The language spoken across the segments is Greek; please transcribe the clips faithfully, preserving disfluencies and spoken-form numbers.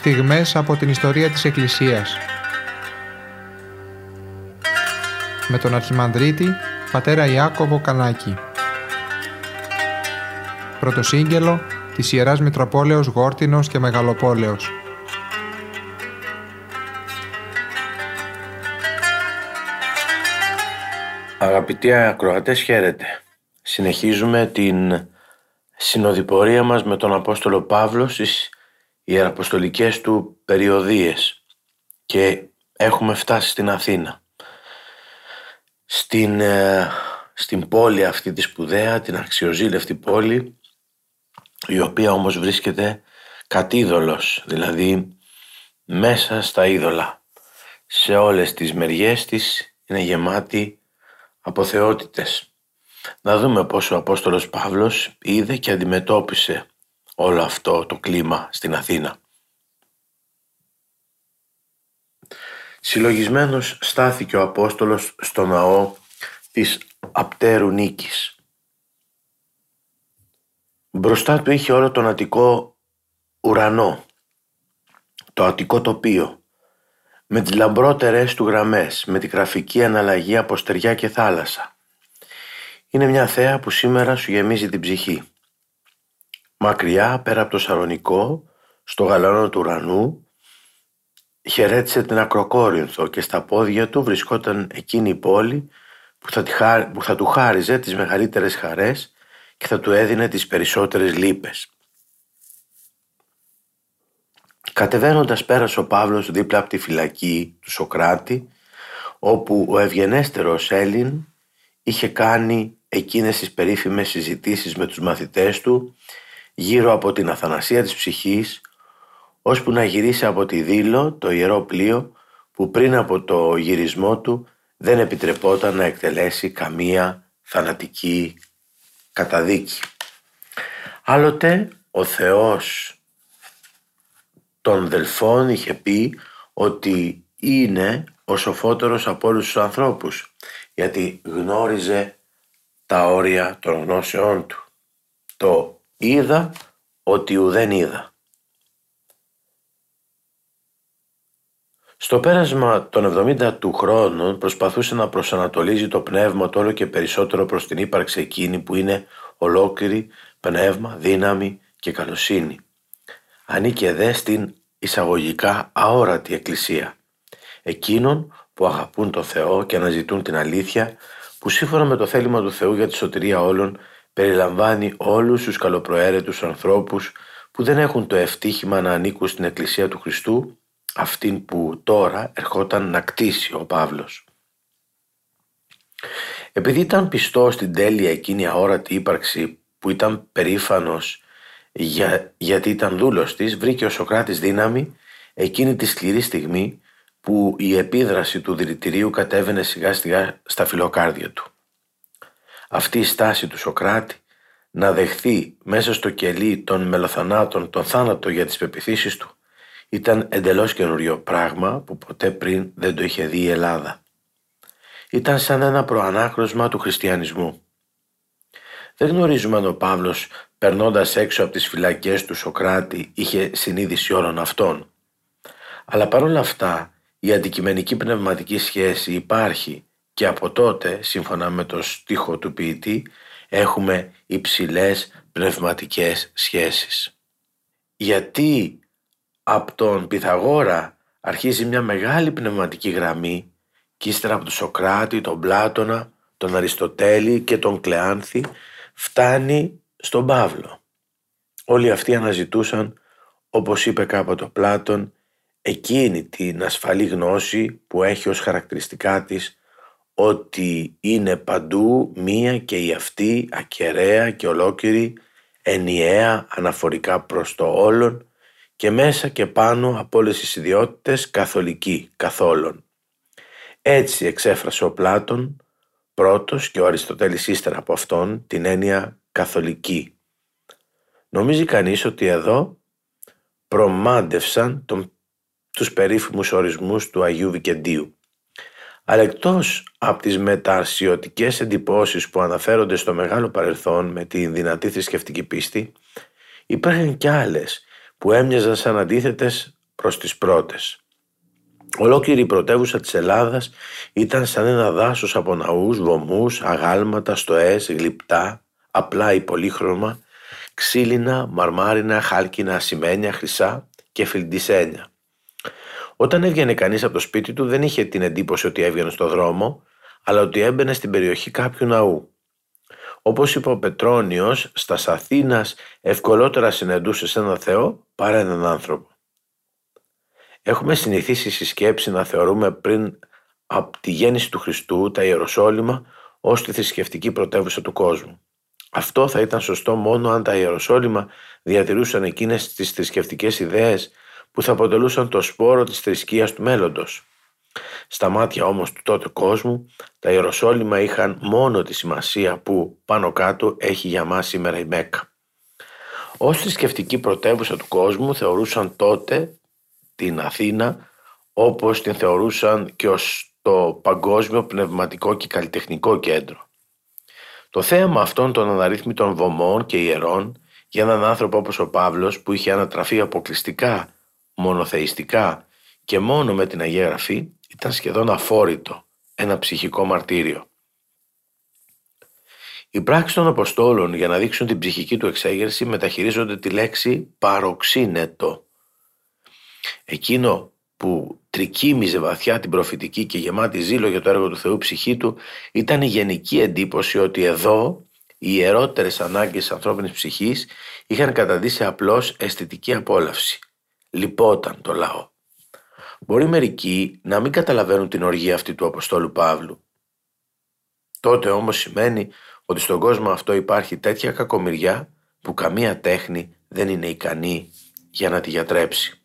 στιγμές από την ιστορία της Εκκλησίας. Με τον Αρχιμανδρίτη πατέρα Ιάκωβο Κανάκη. Πρωτοσύγγελο της Ιεράς Μητροπόλεως Γόρτινος και Μεγαλοπόλεως. Αγαπητοί ακροατές, χαίρετε. Συνεχίζουμε την συνοδοιπορία μας με τον Απόστολο Παύλο στις ιεραποστολικές του περιοδίες και έχουμε φτάσει στην Αθήνα. Στην, ε, στην πόλη αυτή τη σπουδαία, την αξιοζήλευτη πόλη, η οποία όμως βρίσκεται κατίδωλος, δηλαδή μέσα στα είδωλα. Σε όλες τις μεριές της είναι γεμάτη από θεότητες. Να δούμε πώς ο Απόστολος Παύλος είδε και αντιμετώπισε όλο αυτό το κλίμα στην Αθήνα. Συλλογισμένος στάθηκε ο Απόστολος στο ναό της Απτέρου Νίκης. Μπροστά του είχε όλο τον Αττικό ουρανό, το Αττικό τοπίο, με τις λαμπρότερες του γραμμές, με τη γραφική αναλλαγή από στεριά και θάλασσα. Είναι μια θέα που σήμερα σου γεμίζει την ψυχή. Μακριά, πέρα από το Σαλονικό, στο γαλανό του ουρανού, χαιρέτησε την Ακροκόρινθο και στα πόδια του βρισκόταν εκείνη η πόλη που θα, χά... που θα του χάριζε τις μεγαλύτερες χαρές και θα του έδινε τις περισσότερες λύπες. Κατεβαίνοντας πέρασε ο Παύλος δίπλα από τη φυλακή του Σοκράτη, όπου ο ευγενέστερος Έλλην είχε κάνει εκείνες τις περίφημες συζητήσεις με τους μαθητές του γύρω από την αθανασία της ψυχής, ώσπου να γυρίσει από τη Δήλο, το ιερό πλοίο που πριν από το γυρισμό του δεν επιτρεπόταν να εκτελέσει καμία θανατική καταδίκη. Άλλοτε ο Θεός των Δελφών είχε πει ότι είναι ο σοφότερος από όλους τους ανθρώπους, γιατί γνώριζε τα όρια των γνώσεών του. Το είδα ότι ουδέν είδα. Στο πέρασμα των εβδομήντα του χρόνων προσπαθούσε να προσανατολίζει το πνεύμα του όλο και περισσότερο προς την ύπαρξη εκείνη που είναι ολόκληρη πνεύμα, δύναμη και καλοσύνη. Ανήκε δε στην εισαγωγικά αόρατη εκκλησία, εκείνων που αγαπούν το Θεό και αναζητούν την αλήθεια, που σύμφωνα με το θέλημα του Θεού για τη σωτηρία όλων περιλαμβάνει όλους τους καλοπροαίρετους ανθρώπους που δεν έχουν το ευτύχημα να ανήκουν στην εκκλησία του Χριστού, αυτήν που τώρα ερχόταν να κτίσει ο Παύλος. Επειδή ήταν πιστός στην τέλεια εκείνη αόρατη ύπαρξη που ήταν περήφανος για, γιατί ήταν δούλος της, βρήκε ο Σοκράτης δύναμη εκείνη τη σκληρή στιγμή που η επίδραση του δηλητηρίου κατέβαινε σιγά σιγά στα φιλοκάρδια του. Αυτή η στάση του Σοκράτη να δεχθεί μέσα στο κελί των μελοθανάτων τον θάνατο για τις πεποιθήσεις του ήταν εντελώς καινούριο πράγμα που ποτέ πριν δεν το είχε δει η Ελλάδα. Ήταν σαν ένα προανάκροσμα του χριστιανισμού. Δεν γνωρίζουμε αν ο Παύλος, περνώντας έξω από τις φυλακές του Σοκράτη, είχε συνείδηση όλων αυτών. Αλλά παρόλα αυτά η αντικειμενική πνευματική σχέση υπάρχει και από τότε, σύμφωνα με το στίχο του ποιητή, έχουμε υψηλές πνευματικές σχέσεις. Γιατί από τον Πυθαγόρα αρχίζει μια μεγάλη πνευματική γραμμή και ύστερα από τον Σοκράτη, τον Πλάτωνα, τον Αριστοτέλη και τον Κλεάνθη φτάνει στον Παύλο. Όλοι αυτοί αναζητούσαν, όπως είπε κάποτε ο Πλάτων, εκείνη την ασφαλή γνώση που έχει ως χαρακτηριστικά της ότι είναι παντού μία και η αυτή ακεραία και ολόκληρη, ενιαία αναφορικά προς το όλον και μέσα και πάνω από όλες τις ιδιότητες καθολική, καθόλων. Έτσι εξέφρασε ο Πλάτων πρώτος και ο Αριστοτέλης ύστερα από αυτόν την έννοια καθολική. Νομίζει κανείς ότι εδώ προμάντευσαν τον, τους περίφημους ορισμούς του Αγίου Βικεντίου. Αλλά εκτός από τις μεταρσιωτικές εντυπώσεις που αναφέρονται στο μεγάλο παρελθόν με την δυνατή θρησκευτική πίστη, υπήρχαν κι άλλες που έμοιαζαν σαν αντίθετες προς τις πρώτες. Ολόκληρη η πρωτεύουσα της Ελλάδας ήταν σαν ένα δάσος από ναούς, βωμούς, αγάλματα, στοές, γλυπτά, απλά ή πολύχρωμα, ξύλινα, μαρμάρινα, χάλκινα, ασημένια, χρυσά και φιλντισένια. Όταν έβγαινε κανείς από το σπίτι του δεν είχε την εντύπωση ότι έβγαινε στο δρόμο, αλλά ότι έμπαινε στην περιοχή κάποιου ναού. Όπως είπε ο Πετρώνιος, στας Αθήνας ευκολότερα συναντούσες έναν Θεό παρά έναν άνθρωπο. Έχουμε συνηθίσει στη σκέψη να θεωρούμε πριν από τη γέννηση του Χριστού τα Ιεροσόλυμα ως τη θρησκευτική πρωτεύουσα του κόσμου. Αυτό θα ήταν σωστό μόνο αν τα Ιεροσόλυμα διατηρούσαν εκείνες τις θρησκευτικές ιδέες που θα αποτελούσαν το σπόρο της θρησκείας του μέλλοντος. Στα μάτια όμως του τότε κόσμου, τα Ιεροσόλυμα είχαν μόνο τη σημασία που πάνω κάτω έχει για μας σήμερα η Μέκκα. Ως θρησκευτική πρωτεύουσα του κόσμου θεωρούσαν τότε την Αθήνα όπως την θεωρούσαν και ως το παγκόσμιο πνευματικό και καλλιτεχνικό κέντρο. Το θέαμα αυτών των αναρρύθμιτων βωμών και ιερών για έναν άνθρωπο όπως ο Παύλος που είχε ανατραφεί αποκλειστικά, μονοθεϊστικά και μόνο με την Αγία Γραφή ήταν σχεδόν αφόρητο, ένα ψυχικό μαρτύριο. Οι πράξεις των Αποστόλων για να δείξουν την ψυχική του εξέγερση μεταχειρίζονται τη λέξη παροξύνετο. Εκείνο που τρικύμιζε βαθιά την προφητική και γεμάτη ζήλο για το έργο του Θεού ψυχή του ήταν η γενική εντύπωση ότι εδώ οι ιερότερες ανάγκες της ανθρώπινης ψυχής είχαν καταντήσει απλώς αισθητική απόλαυση. Λυπόταν το λαό. Μπορεί μερικοί να μην καταλαβαίνουν την οργή αυτή του Αποστόλου Παύλου. Τότε όμως σημαίνει ότι στον κόσμο αυτό υπάρχει τέτοια κακομοιριά που καμία τέχνη δεν είναι ικανή για να τη γιατρέψει.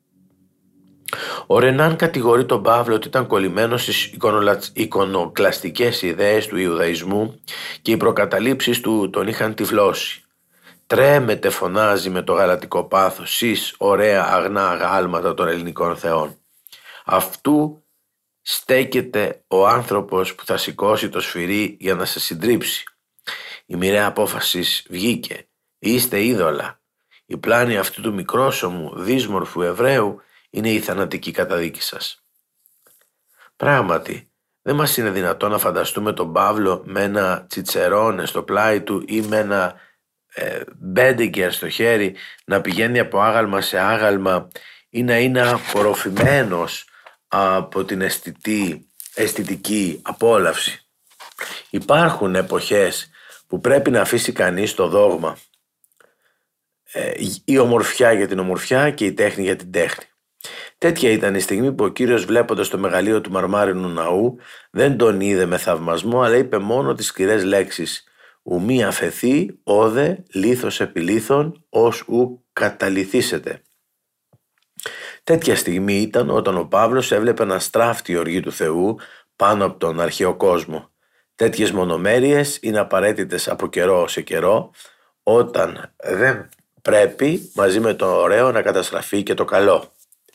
Ο Ρενάν κατηγορεί τον Παύλο ότι ήταν κολλημένος στις εικονοκλαστικές ιδέες του Ιουδαϊσμού και οι προκαταλήψεις του τον είχαν τυφλώσει. Τρέμεται, φωνάζει με το γαλατικό πάθος, «Σεις ωραία αγνά αγάλματα των ελληνικών θεών». Αυτού στέκεται ο άνθρωπος που θα σηκώσει το σφυρί για να σε συντρίψει. Η μοιραία απόφαση βγήκε. Είστε είδωλα. Η πλάνη αυτού του μικρόσωμου, δύσμορφου Εβραίου είναι η θανατική καταδίκη σας. Πράγματι, δεν μας είναι δυνατόν να φανταστούμε τον Παύλο με ένα τσιτσερόνε στο πλάι του ή με ένα ε, μπέντεγκερ στο χέρι να πηγαίνει από άγαλμα σε άγαλμα ή να είναι απορροφημένος από την αισθητή, αισθητική απόλαυση. Υπάρχουν εποχές που πρέπει να αφήσει κανείς το δόγμα, ε, η ομορφιά για την ομορφιά και η τέχνη για την τέχνη. Τέτοια ήταν η στιγμή που ο Κύριος, βλέποντας το μεγαλείο του μαρμάρινου ναού, δεν τον είδε με θαυμασμό, αλλά είπε μόνο τις σκληρές λέξεις «Ουμή αφαιθεί, όδε, λίθος επιλίθων, ως ου καταλυθήσετε». Τέτοια στιγμή ήταν όταν ο Παύλος έβλεπε να στράφτει η οργή του Θεού πάνω από τον αρχαίο κόσμο. Τέτοιες μονομέρειες είναι απαραίτητες από καιρό σε καιρό, όταν δεν πρέπει μαζί με το ωραίο να καταστραφεί και το καλό.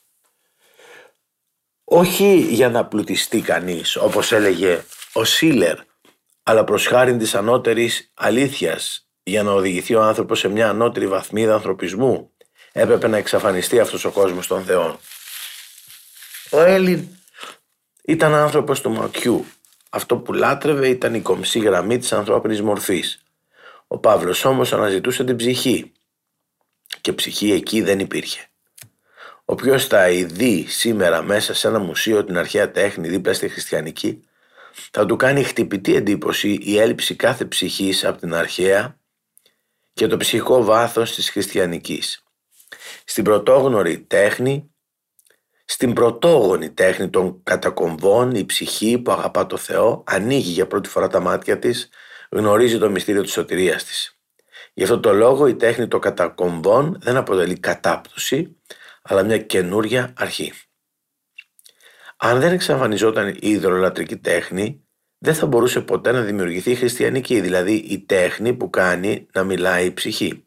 Όχι για να πλουτιστεί κανείς, όπως έλεγε ο Σίλερ, αλλά προς χάριν της ανώτερης αλήθειας, για να οδηγηθεί ο άνθρωπος σε μια ανώτερη βαθμίδα ανθρωπισμού. Έπρεπε να εξαφανιστεί αυτός ο κόσμος των θεών. Ο Έλλην ήταν άνθρωπος του μακιού. Αυτό που λάτρευε ήταν η κομψή γραμμή της ανθρώπινης μορφής. Ο Παύλος όμως αναζητούσε την ψυχή. Και ψυχή εκεί δεν υπήρχε. Όποιος θα ειδεί σήμερα μέσα σε ένα μουσείο την αρχαία τέχνη δίπλα στη χριστιανική, θα του κάνει χτυπητή εντύπωση η έλλειψη κάθε ψυχής από την αρχαία και το ψυχικό βάθος της χριστιανικής. Στην πρωτόγνωρη τέχνη, στην πρωτόγονη τέχνη των κατακομβών, η ψυχή που αγαπά το Θεό ανοίγει για πρώτη φορά τα μάτια της, γνωρίζει το μυστήριο της σωτηρίας της. Γι' αυτό το λόγο η τέχνη των κατακομβών δεν αποτελεί κατάπτωση, αλλά μια καινούρια αρχή. Αν δεν εξαφανιζόταν η ιδωλολατρική τέχνη, δεν θα μπορούσε ποτέ να δημιουργηθεί η χριστιανική, δηλαδή η τέχνη που κάνει να μιλάει η ψυχή.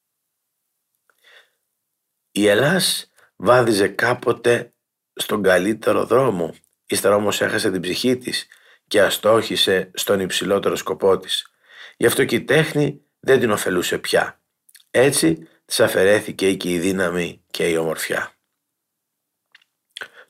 Η Ελλάς βάδιζε κάποτε στον καλύτερο δρόμο, ύστερα όμως έχασε την ψυχή της και αστόχησε στον υψηλότερο σκοπό της. Γι' αυτό και η τέχνη δεν την ωφελούσε πια. Έτσι της αφαιρέθηκε και η δύναμη και η ομορφιά.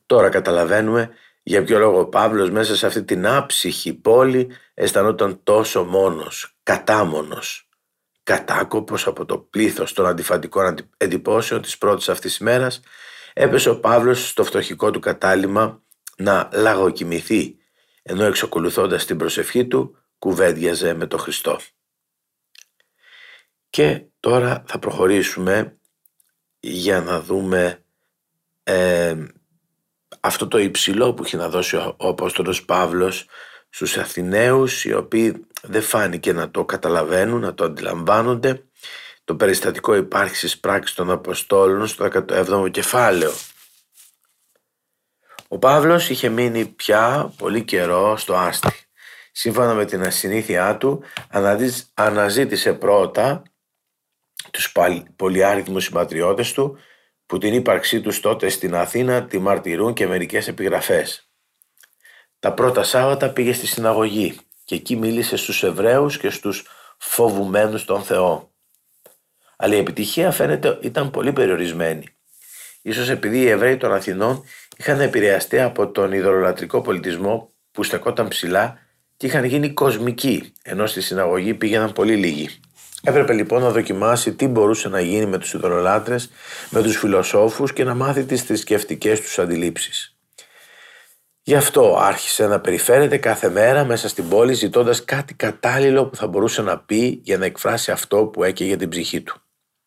Τώρα καταλαβαίνουμε για ποιο λόγο ο Παύλος μέσα σε αυτή την άψυχη πόλη αισθανόταν τόσο μόνος, κατάμονος, κατάκοπος από το πλήθος των αντιφατικών εντυπώσεων της πρώτης αυτής ημέρας. Έπεσε ο Παύλος στο φτωχικό του κατάλημα να λαγοκοιμηθεί, ενώ εξακολουθώντας την προσευχή του κουβέντιαζε με τον Χριστό. Και τώρα θα προχωρήσουμε για να δούμε ε, αυτό το υψηλό που είχε να δώσει ο, ο Απόστολος Παύλος στους Αθηναίους, οι οποίοι δεν φάνηκε να το καταλαβαίνουν, να το αντιλαμβάνονται. Το περιστατικό υπάρχει στις πράξεις των Αποστόλων στο δέκατο έβδομο κεφάλαιο. Ο Παύλος είχε μείνει πια πολύ καιρό στο άστι. Σύμφωνα με την ασυνήθειά του, αναζήτησε πρώτα τους πολυάριθμους συμπατριώτες του, που την ύπαρξή τους τότε στην Αθήνα τη μαρτυρούν και μερικές επιγραφές. Τα πρώτα Σάββατα πήγε στη συναγωγή και εκεί μίλησε στους Εβραίους και στους φοβουμένους τον Θεό. Αλλά η επιτυχία φαίνεται ήταν πολύ περιορισμένη. Ίσως επειδή οι Εβραίοι των Αθηνών είχαν επηρεαστεί από τον ειδωλολατρικό πολιτισμό που στεκόταν ψηλά και είχαν γίνει κοσμικοί, ενώ στη συναγωγή πήγαιναν πολύ λίγοι. Έπρεπε λοιπόν να δοκιμάσει τι μπορούσε να γίνει με τους ειδωλολάτρες, με τους φιλοσόφους και να μάθει τις θρησκευτικές τους αντιλήψεις. Γι' αυτό άρχισε να περιφέρεται κάθε μέρα μέσα στην πόλη ζητώντας κάτι κατάλληλο που θα μπορούσε να πει για να εκφράσει αυτό που έκαιγε την ψυχή του.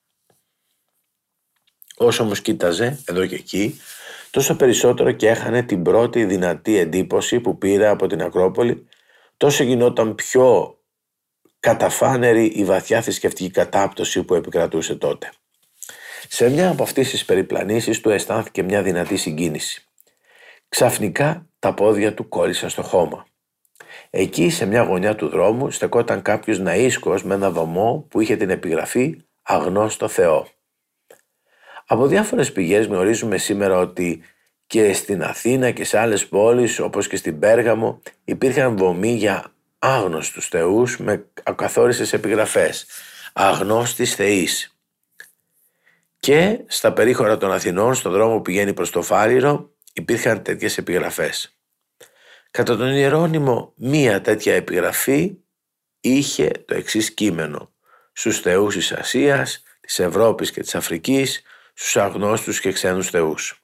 Όσο όμως κοίταζε εδώ και εκεί, τόσο περισσότερο και έχανε την πρώτη δυνατή εντύπωση που πήρε από την Ακρόπολη, τόσο γινόταν πιο καταφάνερη η βαθιά θρησκευτική κατάπτωση που επικρατούσε τότε. Σε μια από αυτές τις περιπλανήσεις του αισθάνθηκε μια δυνατή συγκίνηση. Ξαφνικά τα πόδια του κόλλησαν στο χώμα. Εκεί σε μια γωνιά του δρόμου στεκόταν κάποιος ναΐσκος με ένα βωμό που είχε την επιγραφή «Αγνώστο Θεό». Από διάφορες πηγές γνωρίζουμε σήμερα ότι και στην Αθήνα και σε άλλες πόλεις όπως και στην Πέργαμο υπήρχαν βωμοί για άγνωστους θεούς με ακαθόριστες επιγραφές «Αγνώστης Θεής». Και στα περίχωρα των Αθηνών, στον δρόμο που πηγαίνει προς το Φάληρο, υπήρχαν τέτοιες επιγραφές. Κατά τον Ιερώνυμο, μία τέτοια επιγραφή είχε το εξής κείμενο: «Στους θεούς της Ασίας, της Ευρώπης και της Αφρικής, στους αγνώστους και ξένους θεούς».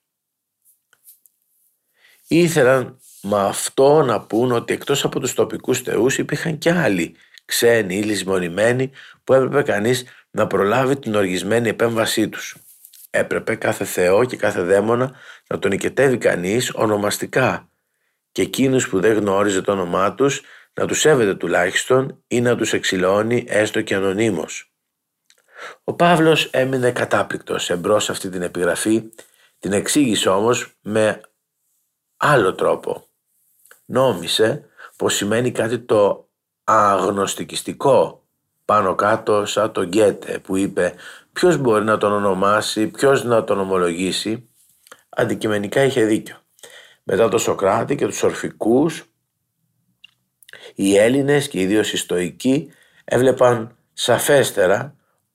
Ήθελαν με αυτό να πούν ότι εκτός από τους τοπικούς θεούς υπήρχαν και άλλοι ξένοι ή λησμονημένοι που έπρεπε κανείς να προλάβει την οργισμένη επέμβασή τους. Έπρεπε κάθε θεό και κάθε δαίμονα να τον οικετεύει κανείς ονομαστικά και εκείνους που δεν γνώριζε το όνομά τους να τους σέβεται τουλάχιστον ή να τους εξηλώνει έστω και ανωνύμως. Ο Παύλος έμεινε κατάπληκτος εμπρός σε αυτή την επιγραφή, την εξήγησε όμως με άλλο τρόπο. Νόμισε πως σημαίνει κάτι το αγνωστικιστικό, πάνω κάτω σαν τον Γκέτε που είπε ποιος μπορεί να τον ονομάσει, ποιος να τον ομολογήσει. Αντικειμενικά είχε δίκιο. Μετά τον Σωκράτη και τους Ορφικούς, οι Έλληνες και ιδίως οι Στοικοί έβλεπαν σαφέστερα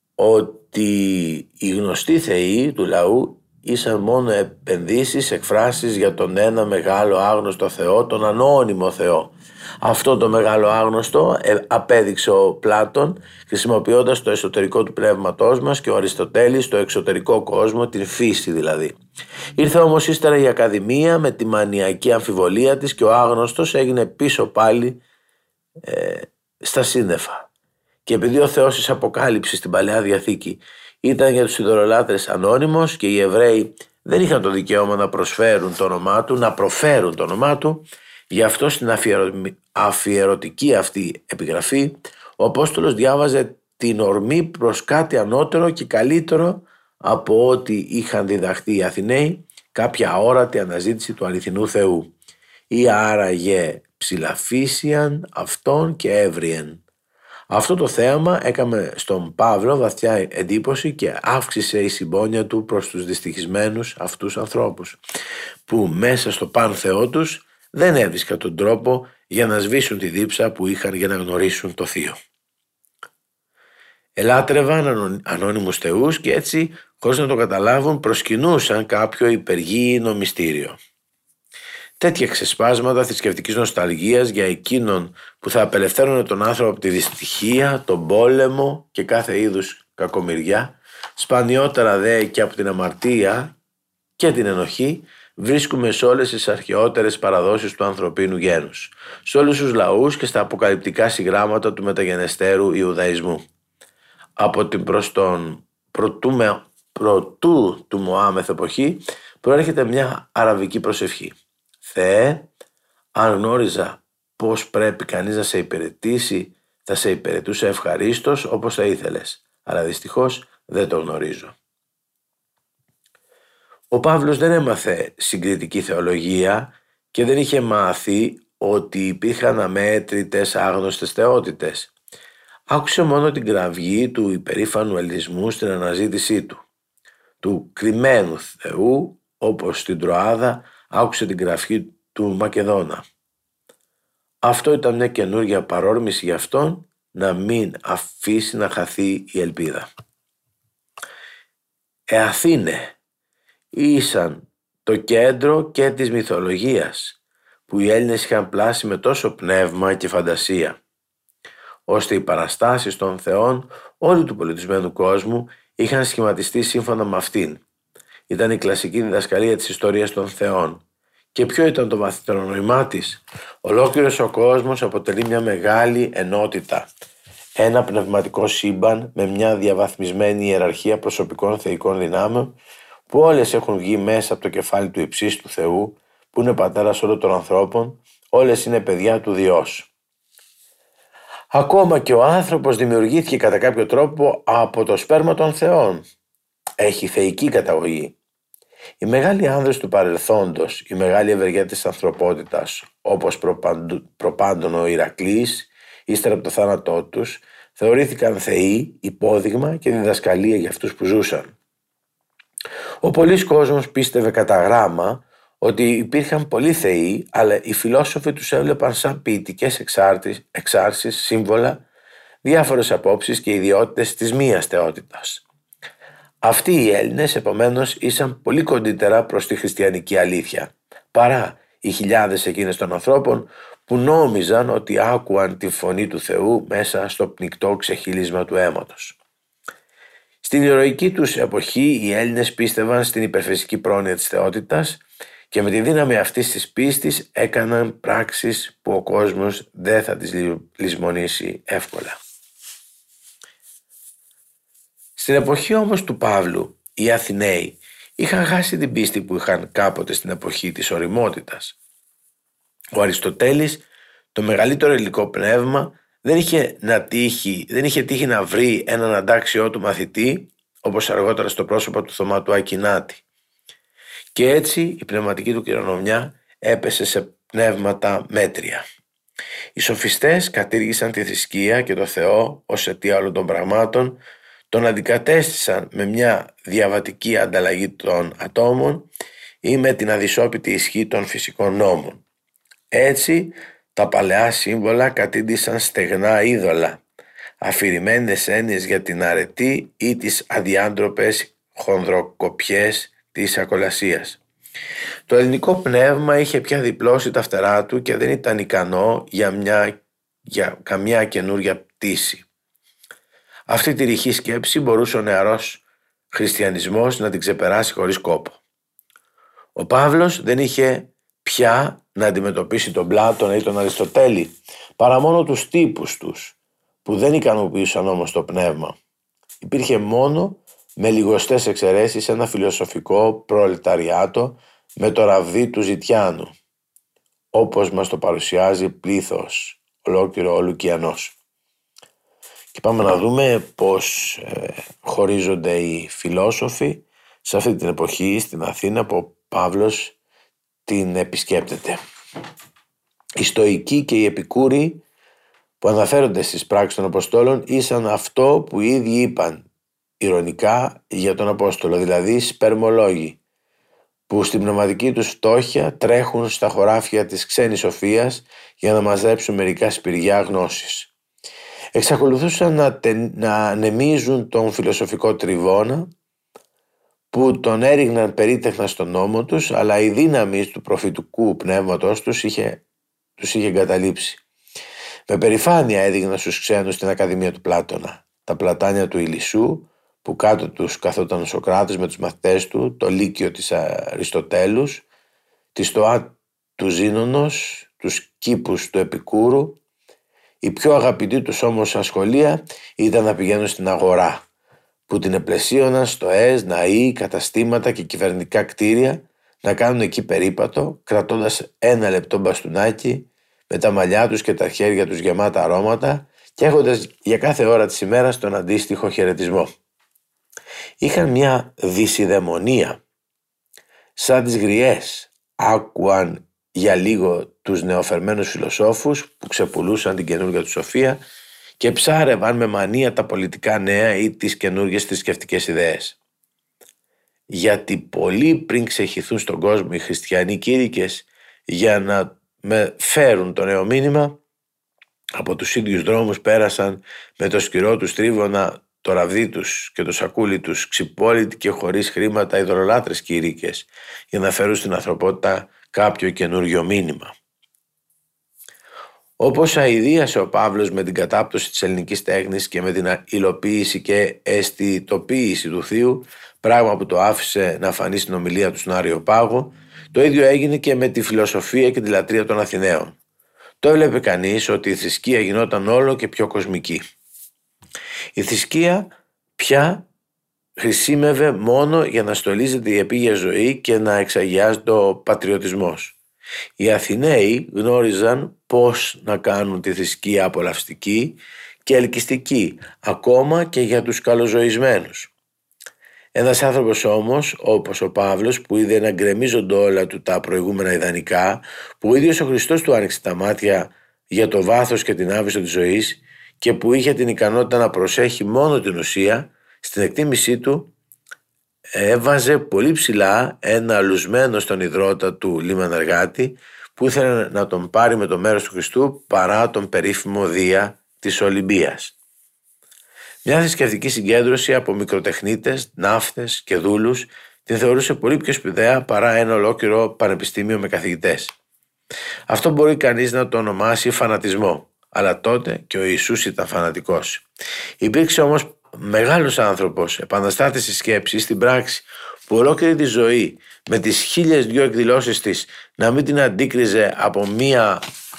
ότι οι γνωστοί θεοί του λαού ήσαν μόνο επενδύσεις, εκφράσεις για τον ένα μεγάλο άγνωστο Θεό, τον ανώνυμο Θεό. Αυτό το μεγάλο άγνωστο ε, απέδειξε ο Πλάτων χρησιμοποιώντας το εσωτερικό του πνεύματός μας και ο Αριστοτέλης το εξωτερικό κόσμο, την φύση δηλαδή. Ήρθε όμως ύστερα η Ακαδημία με τη μανιακή αμφιβολία της και ο άγνωστος έγινε πίσω πάλι ε, στα σύννεφα. Και επειδή ο Θεός της Αποκάλυψης στην Παλαιά Διαθήκη ήταν για τους ειδωλολάτρες ανώνυμος και οι Εβραίοι δεν είχαν το δικαίωμα να προσφέρουν το όνομά του, να προφέρουν το όνομά του, γι' αυτό στην αφιερω... αφιερωτική αυτή επιγραφή ο Απόστολος διάβαζε την ορμή προς κάτι ανώτερο και καλύτερο από ό,τι είχαν διδαχθεί οι Αθηναίοι, κάποια αόρατη αναζήτηση του αληθινού Θεού, ή άραγε ψηλαφίσιαν αυτόν και έβριεν. Αυτό το θέαμα έκαμε στον Παύλο βαθιά εντύπωση και αύξησε η συμπόνια του προς τους δυστυχισμένους αυτούς ανθρώπους που μέσα στο παν Θεό τους δεν έβρισκαν τον τρόπο για να σβήσουν τη δίψα που είχαν για να γνωρίσουν το Θείο. Ελάτρευαν ανώνυμους θεούς και έτσι, χωρίς να το καταλάβουν, προσκυνούσαν κάποιο υπεργοίηνο μυστήριο. Τέτοια ξεσπάσματα θρησκευτικής νοσταλγίας για εκείνον που θα απελευθέρωνε τον άνθρωπο από τη δυστυχία, τον πόλεμο και κάθε είδους κακομοιριά, σπανιότερα δε και από την αμαρτία και την ενοχή, βρίσκουμε σε όλες τις αρχαιότερες παραδόσεις του ανθρωπίνου γένους, σε όλους τους λαούς και στα αποκαλυπτικά συγγράμματα του μεταγενεστέρου Ιουδαϊσμού. Από την προς τον πρωτού, πρωτού του Μωάμεθ εποχή προέρχεται μια αραβική προσευχή. Θεέ, αν γνώριζα πώς πρέπει κανείς να σε υπηρετήσει, θα σε υπηρετούσα ευχαρίστως όπως θα ήθελες, αλλά δυστυχώς δεν το γνωρίζω. Ο Παύλος δεν έμαθε συγκριτική θεολογία και δεν είχε μάθει ότι υπήρχαν αμέτρητες άγνωστες θεότητες. Άκουσε μόνο την κραυγή του υπερήφανου ελληνισμού στην αναζήτησή του, του κρυμμένου Θεού, όπως στην Τροάδα άκουσε την κραυγή του Μακεδόνα. Αυτό ήταν μια καινούργια παρόρμηση για αυτόν να μην αφήσει να χαθεί η ελπίδα. Ε, Αθήνε, ήσαν το κέντρο και της μυθολογίας που οι Έλληνες είχαν πλάσει με τόσο πνεύμα και φαντασία, ώστε οι παραστάσεις των θεών όλου του πολιτισμένου κόσμου είχαν σχηματιστεί σύμφωνα με αυτήν. Ήταν η κλασική διδασκαλία της ιστορίας των θεών. Και ποιο ήταν το βαθύτερο νόημά της? Ολόκληρος ο κόσμος αποτελεί μια μεγάλη ενότητα, ένα πνευματικό σύμπαν με μια διαβαθμισμένη ιεραρχία προσωπικών θεϊκών δυνάμεων που όλες έχουν βγει μέσα από το κεφάλι του υψίστου Θεού, που είναι πατέρας όλων των ανθρώπων, όλες είναι παιδιά του Διός. Ακόμα και ο άνθρωπος δημιουργήθηκε κατά κάποιο τρόπο από το σπέρμα των θεών. Έχει θεϊκή καταγωγή. Οι μεγάλοι άνδρες του παρελθόντος, οι μεγάλοι ευεργέτες της ανθρωπότητας, όπως προπάντων ο Ηρακλής, ύστερα από το θάνατό τους, θεωρήθηκαν θεοί, υπόδειγμα και διδασκαλία για αυτούς που ζούσαν. Ο πολύς κόσμος πίστευε κατά γράμμα ότι υπήρχαν πολλοί θεοί, αλλά οι φιλόσοφοι τους έβλεπαν σαν ποιητικές εξάρσεις, σύμβολα, διάφορες απόψεις και ιδιότητες της μίας θεότητας. Αυτοί οι Έλληνες επομένως ήσαν πολύ κοντύτερα προς τη χριστιανική αλήθεια, παρά οι χιλιάδες εκείνες των ανθρώπων που νόμιζαν ότι άκουαν τη φωνή του Θεού μέσα στο πνικτό ξεχύλισμα του αίματος. Στην ηρωική τους εποχή οι Έλληνες πίστευαν στην υπερφυσική πρόνοια της θεότητας και με τη δύναμη αυτής της πίστης έκαναν πράξεις που ο κόσμος δεν θα τις λησμονήσει εύκολα. Στην εποχή όμως του Παύλου, οι Αθηναίοι είχαν χάσει την πίστη που είχαν κάποτε στην εποχή της ωριμότητας. Ο Αριστοτέλης, το μεγαλύτερο ελληνικό πνεύμα, δεν είχε, να τύχει, δεν είχε τύχει να βρει έναν αντάξιό του μαθητή, όπως αργότερα στο πρόσωπο του Θωμά του Ακινάτη. Και έτσι η πνευματική του κληρονομιά έπεσε σε πνεύματα μέτρια. Οι σοφιστές κατήργησαν τη θρησκεία και το Θεό ως αιτία όλων των πραγμάτων, τον αντικατέστησαν με μια διαβατική ανταλλαγή των ατόμων ή με την αδυσόπιτη ισχύ των φυσικών νόμων. Έτσι, τα παλαιά σύμβολα κατήντησαν στεγνά είδωλα, αφηρημένες έννοιες για την αρετή ή τις αδιάντροπες χονδροκοπιές της ακολασίας. Το ελληνικό πνεύμα είχε πια διπλώσει τα φτερά του και δεν ήταν ικανό για, μια, για καμιά καινούρια πτήση. Αυτή τη ρηχή σκέψη μπορούσε ο νεαρός χριστιανισμός να την ξεπεράσει χωρίς κόπο. Ο Παύλος δεν είχε πια να αντιμετωπίσει τον Πλάτωνα ή τον Αριστοτέλη, παρά μόνο τους τύπους τους, που δεν ικανοποιούσαν όμως το πνεύμα. Υπήρχε μόνο, με λιγοστές εξαιρέσεις, ένα φιλοσοφικό προλεταριάτο με το ραβδί του Ζητιάνου, όπως μας το παρουσιάζει πλήθος, ολόκληρο ο Λουκιανός. Και πάμε να δούμε πώς ε, χωρίζονται οι φιλόσοφοι σε αυτή την εποχή στην Αθήνα που ο Παύλος την επισκέπτεται. Οι Στοικοί και οι Επικούροι που αναφέρονται στις πράξεις των Αποστόλων ήσαν αυτό που οι ίδιοι είπαν ηρωνικά για τον Απόστολο, δηλαδή σπερμολόγοι, που στην πνευματική τους φτώχεια τρέχουν στα χωράφια της ξένης σοφίας για να μαζέψουν μερικά σπηριά γνώσης. Εξακολουθούσαν να, τε, να ανεμίζουν τον φιλοσοφικό τριβώνα που τον έριγναν περίτεχνα στον νόμο τους, αλλά η δύναμη του προφητικού πνεύματος τους είχε, τους είχε εγκαταλείψει. Με περηφάνεια έδειγναν στους ξένους την Ακαδημία του Πλάτωνα, τα πλατάνια του Ηλισσού, που κάτω τους καθόταν ο Σωκράτης με τους μαθητές του, το Λύκειο της Αριστοτέλους, τη Στοά του Ζήνωνος, τους κήπους του Επικούρου. Η πιο αγαπητή τους όμως ασχολία ήταν να πηγαίνουν στην αγορά, που την επλαισίωναν στοές, ναοί, καταστήματα και κυβερνητικά κτίρια, να κάνουν εκεί περίπατο, κρατώντας ένα λεπτό μπαστούνάκι, με τα μαλλιά τους και τα χέρια τους γεμάτα αρώματα και έχοντας για κάθε ώρα της ημέρας τον αντίστοιχο χαιρετισμό. Είχαν μια δυσιδαιμονία, σαν τις γριές. Άκουαν για λίγο τους νεοφερμένους φιλοσόφους που ξεπουλούσαν την καινούργια του σοφία και ψάρευαν με μανία τα πολιτικά νέα ή τις καινούργιες θρησκευτικές ιδέες. Γιατί πολύ πριν ξεχυθούν στον κόσμο οι χριστιανοί κήρυκες για να με φέρουν το νέο μήνυμα, από τους ίδιους δρόμους πέρασαν με το σκυρό τους τρίβωνα, το ραβδί τους και το σακούλι τους, ξυπόλοιτοι και χωρίς χρήματα ειδωλολάτρες κήρυκες, για να φέρουν στην ανθρωπότητα κάποιο καινούριο μήνυμα. Όπως αηδίασε ο Παύλος με την κατάπτωση της ελληνικής τέχνης και με την υλοποίηση και αισθητοποίηση του Θείου, πράγμα που το άφησε να φανεί στην ομιλία του στον Άριο Πάγο, το ίδιο έγινε και με τη φιλοσοφία και τη λατρεία των Αθηναίων. Το έβλεπε κανείς ότι η θρησκεία γινόταν όλο και πιο κοσμική. Η θρησκεία πια χρησιμεύε μόνο για να στολίζεται η επίγεια ζωή και να εξαγιάζεται ο πατριωτισμός. Οι Αθηναίοι γνώριζαν πώς να κάνουν τη θρησκεία απολαυστική και ελκυστική, ακόμα και για τους καλοζωισμένους. Ένας άνθρωπος όμως, όπως ο Παύλος, που είδε να γκρεμίζονται όλα του τα προηγούμενα ιδανικά, που ο ίδιος ο Χριστός του άνοιξε τα μάτια για το βάθος και την άβυσο της ζωής και που είχε την ικανότητα να προσέχει μόνο την ουσία, στην εκτίμησή του έβαζε πολύ ψηλά ένα λουσμένο στον ιδρώτα του λιμανεργάτη που ήθελε να τον πάρει με το μέρος του Χριστού παρά τον περίφημο Δία της Ολυμπίας. Μια θρησκευτική συγκέντρωση από μικροτεχνίτες, ναύτες και δούλους την θεωρούσε πολύ πιο σπουδαία παρά ένα ολόκληρο πανεπιστήμιο με καθηγητές. Αυτό μπορεί κανείς να το ονομάσει φανατισμό, αλλά τότε και ο Ιησούς ήταν φανατικός. Υπήρξε όμως μεγάλος άνθρωπος, επαναστάτης στη σκέψη, στην πράξη, που ολόκληρη τη ζωή με τις χίλιες δυο εκδηλώσεις της να μην την αντίκριζε από μία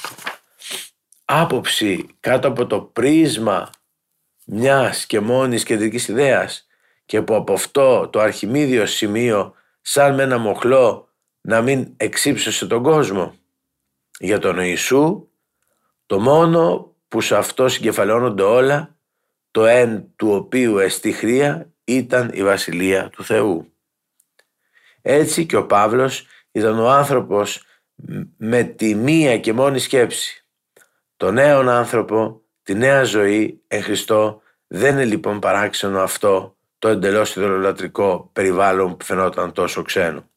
άποψη κάτω από το πρίσμα μιας και μόνης κεντρικής ιδέας και που από αυτό το αρχιμίδιο σημείο σαν με ένα μοχλό να μην εξύψωσε τον κόσμο. Για τον Ιησού το μόνο που σε αυτό συγκεφαλώνονται όλα, το εν του οποίου εστί χρία, ήταν η Βασιλεία του Θεού. Έτσι και ο Παύλος ήταν ο άνθρωπος με τη μία και μόνη σκέψη. Το νέον άνθρωπο, τη νέα ζωή εν Χριστώ. Δεν είναι λοιπόν παράξενο αυτό το εντελώς ιδωλολατρικό περιβάλλον που φαινόταν τόσο ξένο.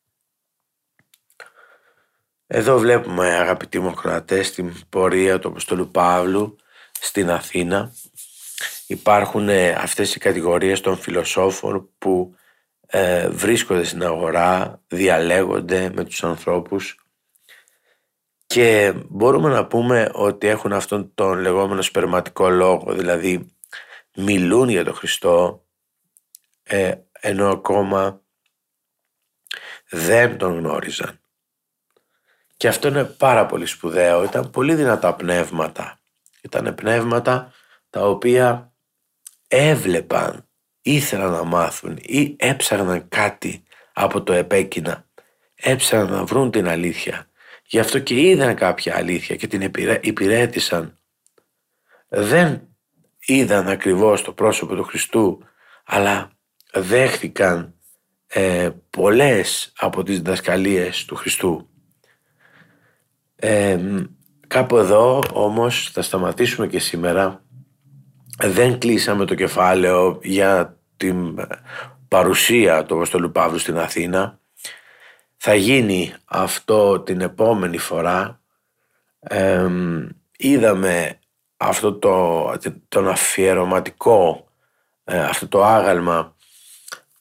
Εδώ βλέπουμε, αγαπητοί μου ακροατές, την πορεία του Αποστόλου Παύλου στην Αθήνα. Υπάρχουν αυτές οι κατηγορίες των φιλοσόφων που ε, βρίσκονται στην αγορά, διαλέγονται με τους ανθρώπους και μπορούμε να πούμε ότι έχουν αυτόν τον λεγόμενο σπερματικό λόγο, δηλαδή μιλούν για τον Χριστό ε, ενώ ακόμα δεν τον γνώριζαν. Και αυτό είναι πάρα πολύ σπουδαίο. Ήταν πολύ δυνατά πνεύματα. Ήταν πνεύματα τα οποία έβλεπαν, ήθελαν να μάθουν ή έψαχναν κάτι από το επέκεινα. Έψαχναν να βρουν την αλήθεια. Γι' αυτό και είδαν κάποια αλήθεια και την υπηρέτησαν. Δεν είδαν ακριβώς το πρόσωπο του Χριστού, αλλά δέχθηκαν ε, πολλές από τις διδασκαλίες του Χριστού. Ε, κάπου εδώ όμως θα σταματήσουμε και σήμερα. Δεν κλείσαμε το κεφάλαιο για την παρουσία του Αποστόλου Παύλου στην Αθήνα. Θα γίνει αυτό την επόμενη φορά. Ε, είδαμε αυτό το, τον αφιερωματικό, ε, αυτό το άγαλμα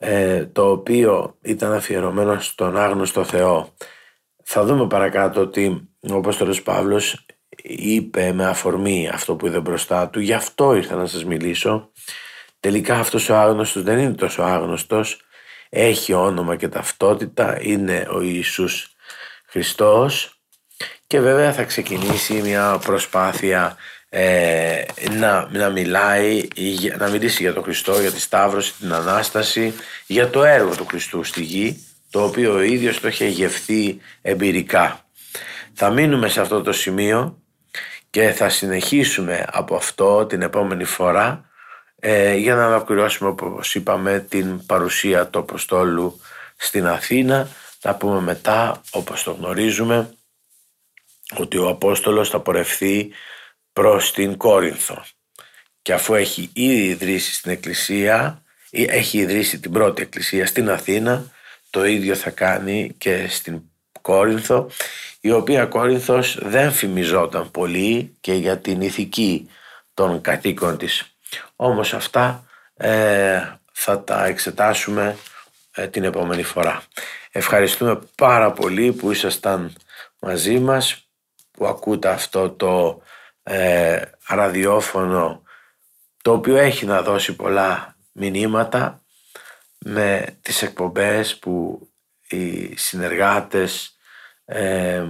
ε, το οποίο ήταν αφιερωμένο στον άγνωστο Θεό. Θα δούμε παρακάτω ότι ο Απόστολος Παύλος είπε με αφορμή αυτό που είδε μπροστά του, γι' αυτό ήρθα να σας μιλήσω. Τελικά αυτός ο άγνωστος δεν είναι τόσο άγνωστος, έχει όνομα και ταυτότητα, είναι ο Ιησούς Χριστός. Και βέβαια θα ξεκινήσει μια προσπάθεια ε, να, να μιλάει, να μιλήσει για τον Χριστό, για τη Σταύρωση, την Ανάσταση, για το έργο του Χριστού στη γη, το οποίο ο ίδιος το είχε γευθεί εμπειρικά. Θα μείνουμε σε αυτό το σημείο και θα συνεχίσουμε από αυτό την επόμενη φορά ε, για να ολοκληρώσουμε, όπως είπαμε, την παρουσία του Αποστόλου στην Αθήνα. Θα πούμε μετά, όπως το γνωρίζουμε, ότι ο Απόστολος θα πορευθεί προς την Κόρινθο, και αφού έχει ήδη ιδρύσει στην εκκλησία ή έχει ιδρύσει την πρώτη εκκλησία στην Αθήνα, το ίδιο θα κάνει και στην Κόρινθο, η οποία Κόρινθος δεν φημιζόταν πολύ και για την ηθική των κατοίκων της. Όμως αυτά ε, θα τα εξετάσουμε ε, την επόμενη φορά. Ευχαριστούμε πάρα πολύ που ήσασταν μαζί μας, που ακούτε αυτό το ε, ραδιόφωνο, το οποίο έχει να δώσει πολλά μηνύματα με τις εκπομπές που οι συνεργάτες ε,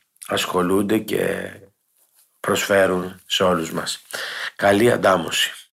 ασχολούνται και προσφέρουν σε όλους μας. Καλή αντάμωση.